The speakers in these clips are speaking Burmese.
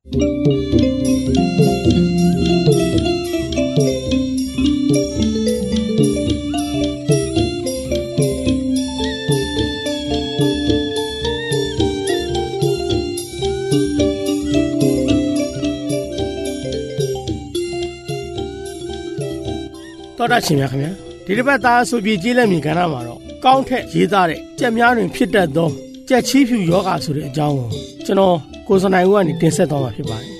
တော်တာရှင်များခင်ဗျာဒီတစ်ပတ်သားဆိုပြီးကြီးလက်မြင်ကဏ္ဍမှာတော့ကောင်းထက်ရေးသားတဲ့ကြက်များတွင်ဖြစ်တတ်သောကြက်ချီးဖြူယောဂဆိုတဲ့အကြောင်းကိုကျွန်တော်ကိုစနိုင်ဦးကနေတင်ဆက်သွားမှာဖြစ်ပါတယ်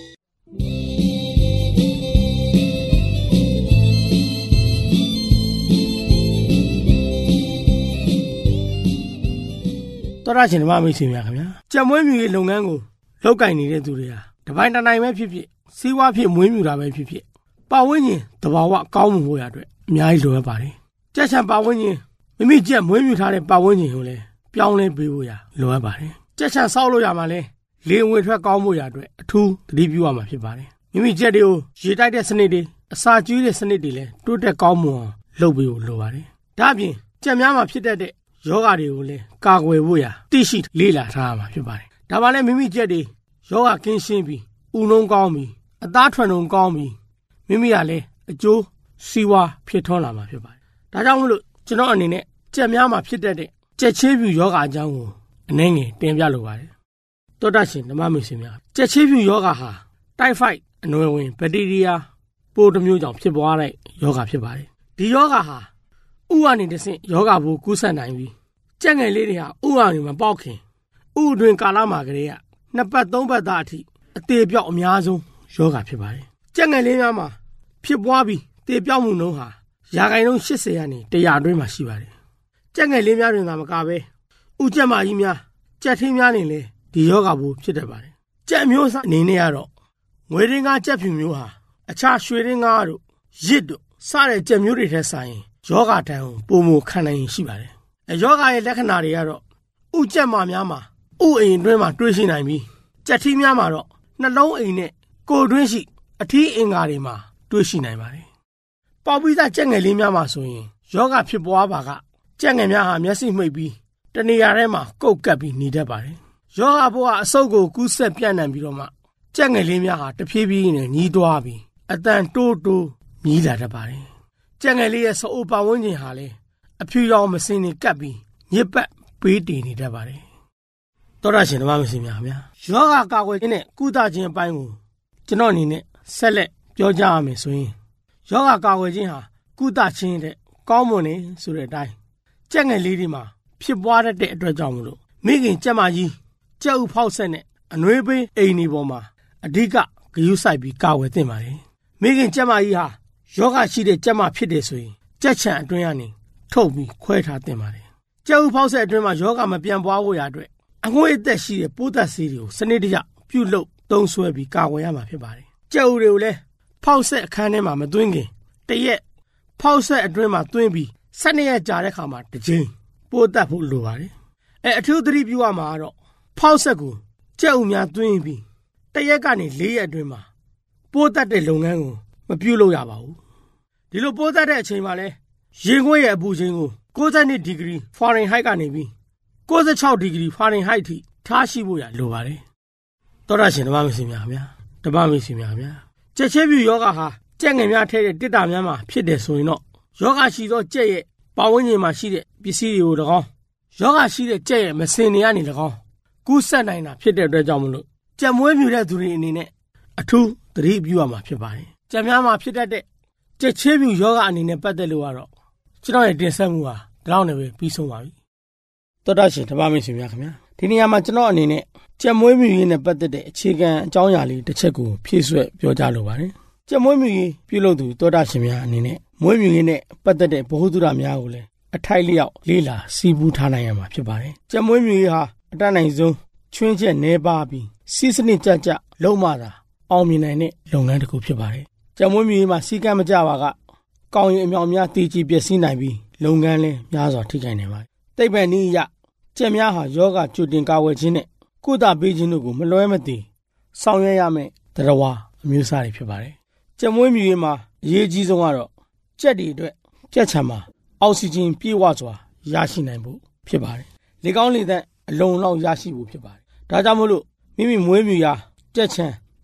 တော်တာရှင်ဓမ္မမိတ်ဆွေများခင်ဗျာကြက်မွေးမြူရေးလုပ်ငန်းကိုလုပ်ကိုင်နေတဲ့သူတွေဟာတပိုင်းတစ်နိုင်ပဲဖြစ်ဖြစ်စီးပွားဖြစ်မွေးမြူတာပဲဖြစ်ဖြစ်ပတ်ဝန်းကျင်သဘာဝကောင်းမှုဖို့ရအတွက်အများကြီးလိုအပ်ပါတယ်။ကြက်ချံပတ်ဝန်းကျင်မိမိကြက်မွေးမြူထားတဲ့ပတ်ဝန်းကျင်ကိုလည်းပြောင်းလဲပေးဖို့ရလိုအပ်ပါတယ်။ကြက်ချံဆောက်လို့ရမှာလဲလေဝင်ထွက်ကောင်းဖို့ရအတွက်အထူးသတိပြုရမှာဖြစ်ပါတယ်။မိမိကြက်တွေကိုရေတိုက်တဲ့စနစ်တွေအစာကျွေးတဲ့စနစ်တွေလည်းတိုးတက်ကောင်းမွန်အောင်လုပ်ပေးဖို့လိုပါတယ်။ဒါ့အပြင်ကြက်များမှာဖြစ်တတ်တဲ့ယောဂတွေကိုလည်းကာကွယ်ဖို့ရသိရှိလေ့လာထားရမှာဖြစ်ပါတယ်။ဒါမှလည်းမိမိကြက်တွေယောဂကင်းရှင်းပြီးဥနှုံးကောင်းပြီးအသားထွက်နှုံကောင်းပြီးမိမိကလည်းအကျိုးစီးပွားဖြစ်ထွန်းလာမှာဖြစ်ပါတယ်။ဒါကြောင့်မို့လို့ကျွန်တော်အနေနဲ့ကြက်များမှာဖြစ်တတ်တဲ့ကြက်ချေးဖြူယောဂအကြောင်းကိုအနည်းငယ်တင်ပြလိုပါတယ်။သောတာရှင်ဓမ္မမိတ်ဆွေများကြက်ချေးဖြူယောဂဟာတိုက်ဖိုက်အနွယ်ဝင်ဘက်တီးရီးယားပိုးတစ်မျိုးကြောင့်ဖြစ်ပွားတဲ့ယောဂဖြစ်ပါတယ်။ဒီယောဂဟာဥကနေတဆင့်ယောဂပိုးကူးစက်နိုင်ပြီးကြက်ငယ်လေးတွေဟာဥကနေမပေါက်ခင်ဥအတွင်းကာလမှာကလေးက2ပတ်3ပတ်သားအထိအသေးပြောက်အများဆုံးယောဂဖြစ်ပါတယ်။ကြက်ငယ်လေးများမှာဖြစ်ပွားပြီးတေပြောက်မှုနှုန်းဟာရာခိုင်နှုန်း80ကနေ100အတွင်းမှာရှိပါတယ်။ကြက်ငယ်လေးများတွင်သာမကပဲဥကြက်မကြီးများကြက်ထင်းများနေလေဒီယောဂပိုးဖြစ်တတ်ပါတယ်။ကြက်မျိုးစားအနေနဲ့ကတော့ငွေရင်းကားကြက်ဖြူမျိုးဟာအခြားရွှေရင်းကားတို့ရစ်တို့စတဲ့ကြက်မျိုးတွေထက်ဆိုင်ယောဂတန်ကိုပုံမခံနိုင်ရှိပါတယ်။ယောဂရဲ့လက္ခဏာတွေကတော့ဥကြက်မများမှာဥအိမ်အတွင်းမှာတွေ့ရှိနိုင်ပြီးကြက်ထင်းများမှာတော့နှလုံးအိမ်နဲ့ကိုယ်တွင်းရှိအထီးအင်္ဂါတွေမှာတွေ့ရှိနိုင်ပါတယ်။ပေါပိသားကြက်ငယ်လေးများမှာဆိုရင်ယောဂဖြစ်ပွားပါကကြက်ငယ်များဟာမျက်စိမှိတ်ပြီးတနေရာထဲမှာကုတ်ကပ်ပြီးနေတတ်ပါတယ်။ယောဂပိုးကအဆုတ်ကိုကူးဆက်ပြန့်နှံ့ပြီးတော့မှကြက်ငယ်လေးများဟာတဖြည်းဖြည်းနဲ့ညီးတွားပြီးအတန်တိုးမြည်လာတတ်ပါတယ်။ကြက်ငယ်လေးရဲ့စိုအိုပတ်ဝန်းကျင်ဟာလည်းအဖြူရောင်မစင်းနေကပ်ပြီးညစ်ပတ်ပေးတည်နေတတ်ပါတယ်။သောတာရှင်ဓမ္မမရှိများခင်ဗျာ။ယောဂကာကွယ်ခြင်းနဲ့ကုသခြင်းအပိုင်းကိုကျွန်တော်အနေနဲ့ဆက်လက်ပြောကြရမယ်ဆိုရင်ယောဂကာကွယ်ခြင်းဟာကုသခြင်းတဲ့ကောင်းမွန်နေဆိုတဲ့အတိုင်းကြက်ငယ်လေးတွေမှာဖြစ်ပွားတတ်တဲ့အတွက်ကြောင့်မလို့မိခင်ကြက်မကြီးကြက်ဥဖောက်ဆက်နဲ့အနှွေးပေးအိမ်ဒီပေါ်မှာအဓိကဂရုစိုက်ပြီးကာကွယ်သင့်ပါတယ်မိခင်ကြက်မကြီးဟာယောဂရှိတဲ့ကြက်မဖြစ်တယ်ဆိုရင်ကြက်ချံအတွင်းကနေထုတ်ပြီးခွဲထားသင့်ပါတယ်ကြက်ဥဖောက်ဆက်အတွင်းမှာယောဂမပြန့်ပွားဖို့ရအတွက်အငွေ့အသက်ရှိတဲ့ပိုးသက်ဆေးတွေကိုစနစ်တကျပြုလုပ်သုံးစွဲပြီးကာကွယ်ရမှာဖြစ်ပါတယ်ကြက်ဥတွေကိုလည်းဖောက်ဆက်အခန်းထဲမှာမသွင်းခင်တရက်ဖောက်ဆက်အတွင်းမှာသွင်းပြီး12ရက်ကြာတဲ့ခါမှာတစ်ချိန်ပိုးသက်ဖို့လိုပါတယ်အထူးသတိပြုရမှာကတော့ဖောက်ဆက်ကိုကြက်ဥများသွင်းပြီးတရက်ကနေ4ရက်အတွင်းမှာပိုးသက်တဲ့လုပ်ငန်းကိုမပြုလုပ်ရပါဘူးဒီလိုပိုးသက်တဲ့အချိန်မှာလဲရေငွေ့ရဲ့အပူချိန်ကို62ဒီဂရီဖာရင်ဟိုက်ကနေပြီး66ဒီဂရီဖာရင်ဟိုက်ထိထားရှိဖို့ရလိုပါတယ်သောတာရှင်ဓမ္မမရှိများခင်ဗျာဓမ္မမရှိများခင်ဗျာကြက်ချေးဖြူယောဂဟာကြက်ငယ်များထဲတဲ့တစ်တာများမှာဖြစ်တယ်ဆိုရင်တော့ယောဂရှိသောကြက်ရဲ့ပတ်ဝန်းကျင်မှာရှိတဲ့ပစ္စည်းတွေကို၎င်းယောဂရှိတဲ့ကြက်ရဲ့မစင်တွေကနေ၎င်းကူးဆက်နိုင်တာဖြစ်တဲ့အတွက်ကြောင့်မလို့ကြက်မွေးမြူတဲ့သူတွေအနေနဲ့အထူးသတိပြုရမှာဖြစ်ပါတယ်ကြက်များမှာဖြစ်တတ်တဲ့ကြက်ချေးဖြူယောဂအနေနဲ့ပတ်သက်လို့ကတော့ကျွန်တော်ရဲ့တင်ဆက်မှုဟာဒီလောက်နဲ့ပဲပြီးဆုံးပါပြီသောတာရှင်ဓမ္မမိတ်ဆွေများခင်ဗျာဒီနေရာမှာကျွန်တော်အနေနဲ့ကြက်မွေးမြူရေးနဲ့ပတ်သက်တဲ့အခြေခံအကြောင်းအရာလေးတစ်ချက်ကိုဖြည့်ဆွက်ပြောကြားလိုပါတယ်ကြက်မွေးမြူရေးပြုလုပ်သူသောတာရှင်များအနေနဲ့မွေးမြူရေးနဲ့ပတ်သက်တဲ့ဗဟုသုတများကိုလည်းအထိုက်လျောက်လေ့လာစီးပူးထားနိုင်ရမှာဖြစ်ပါတယ်ကြက်မွေးမြူရေးဟာအတတ်နိုင်ဆုံးချွင်းချက်နှဲပါပြီးစီးစနစ်ကြလုံးမှသာအောင်မြင်နိုင်တဲ့လုပ်ငန်းတစ်ခုဖြစ်ပါတယ်ကြက်မွေးမြူရေးမှာစီကံမကြပါကကောင်းရင်အမြောက်များတည်ကြည်ပျက်စီးနိုင်ပြီးလုပ်ငန်းလည်းများစွာထိခိုက်နိုင်ပါတယ်သိပ္ပံနည်းအရကြက်များဟာယောဂကြိုတင်ကာကွယ်ခြင်းနဲ့ကုသပေးခြင်းတို့ကိုမလွဲမသွေဆောင်ရွက်ရမယ်တရားဝါအမျိုးအစားတွေဖြစ်ပါတယ်ကြက်မွေးမြူရေးမှာအရေးကြီးဆုံးကတော့ကြက်တွေအတွက်ကြက်ချံမှာအောက်ဆီဂျင်ပြည့်ဝစွာရရှိနိုင်ဖို့ဖြစ်ပါတယ်လေကောင်းလေသန့်အလုံလောက်ရရှိဖို့ဖြစ်ပါတယ်ဒါကြောင့်မို့လို့မိမိမွေးမြူရာကြက်ချံ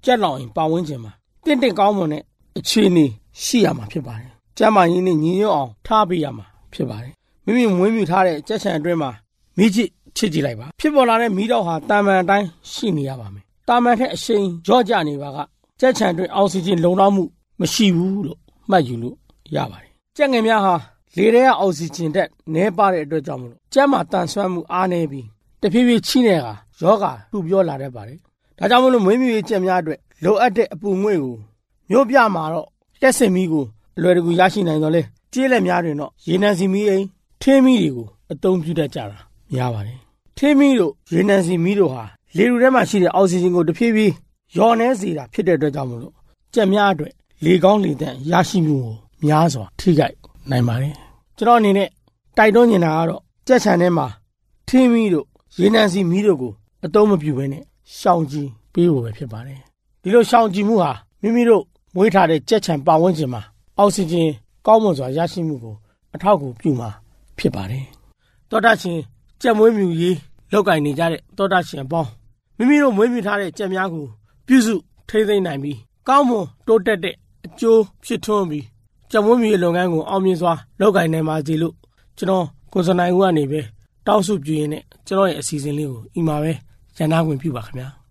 ကြက်လောင်ရင်ပတ်ဝန်းကျင်မှာတင့်ကောင်းမွန်တဲ့အခြေအနေရှိရမှာဖြစ်ပါတယ်ကျန်းမာရေးနဲ့ညီညွတ်အောင်ထားပေးရမှာဖြစ်ပါတယ်မိမိမွေးမြူထားတဲ့ကြက်ခြံအတွင်းမှာမိချစ်ချစ်ကြည့်လိုက်ပါဖြစ်ပေါ်လာတဲ့မီးတောက်ဟာတာမန်အတိုင်းရှိနေရပါမယ်တာမန်ထက်အရှိန်ရော့ကျနေပါကကြက်ခြံအတွင်းအောက်ဆီဂျင်လုံလောက်မှုမရှိဘူးလို့မှတ်ယူလို့ရပါတယ်ကြက်ငယ်များဟာလေထဲကအောက်ဆီဂျင်တက်နည်းပါတဲ့အတွက်ကြောင့်မလို့ကျန်းမာတန်ဆွမ်းမှုအားနည်းပြီးတဖြည်းဖြည်းချိနေတာယောဂထူပြောလာတတ်ပါတယ်ဒါကြောင့်မလို့မွေးမြူရေးကြက်များအတွက်လိုအပ်တဲ့အပူငွေ့ကိုမြို့ပြမှာတော့တက်စင်မီကိုအလွယ်တကူရရှိနိုင်တော့လေကျေးလက်များတွင်တော့ရေနံစီမီအိမ်ထင်းမီတွေကိုအသုံးပြုတတ်ကြတာများပါတယ်ထင်းမီတို့ရေနံစီမီတို့ဟာလေထုထဲမှာရှိတဲ့အောက်ဆီဂျင်ကိုတဖြည်းဖြည်းလျော့နှဲစေတာဖြစ်တဲ့အတွက်ကြောင့်မလို့ကြက်များအတွက်လေကောင်းလေသန့်ရရှိမှုကိုများစွာထိခိုက်နိုင်ပါတယ်ကျွန်တော်အနေနဲ့တိုက်တွန်းနေတာကတော့ကြက်ခြံထဲမှာထင်းမီတို့ရေနံစီမီတို့ကိုအသုံးမပြုဘဲနဲ့ရှောင်ကြဉ်ပေးဖို့ပဲဖြစ်ပါတယ်ဒီလိုရှောင်ကြဉ်မှုဟာမိမိတို့မွေးထားတဲ့ကြက်ခြံပတ်ဝန်းကျင်မှာအောက်ဆီဂျင်ကောင်းမွန်စွာရရှိမှုကိုအထောက်အကူပြုမှာဖြစ်ပါတယ်သောတာရှင်ကြက်မွေးမြူရေးလောက်ကင်နေကြတဲ့သောတာရှင်ပေါင်းမိမိတို့မွေးမြူထားတဲ့ကြက်များကိုပြုစုထိန်းသိမ်းနိုင်ပြီးကောင်းမွန်တိုးတက်တဲ့အကျိုးဖြစ်ထွန်းပြီးကြက်မွေးမြူရေးလုပ်ငန်းကိုအောင်မြင်စွာလောက်ကင်နိုင်ပါစေလို့ကျွန်တော်ကိုစနိုင်ဦးကနေပဲတောင်းဆိုပြုရင်းနဲ့ကျွန်တော်ရဲ့အစီအစဉ်လေးကိုဤမှာပဲရန်နာခွင့်ပြုပါခင်ဗျာ